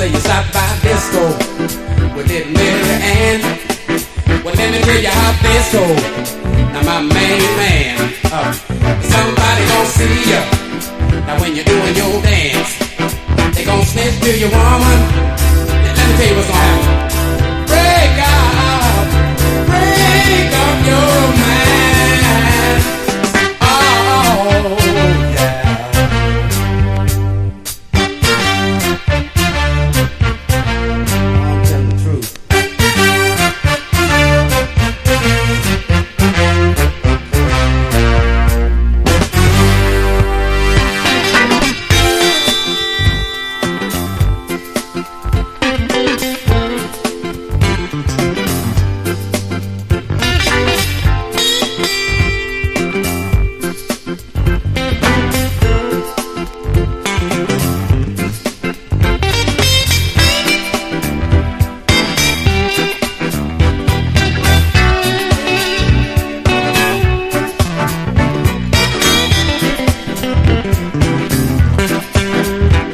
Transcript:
till you stop by disco with little Mary Ann. Well, let me tell you how this go. Now my main man, somebody gon' see ya. Now when you're doing your dance, they gon' snitch to your woman. Let me tell you what's gonna happen.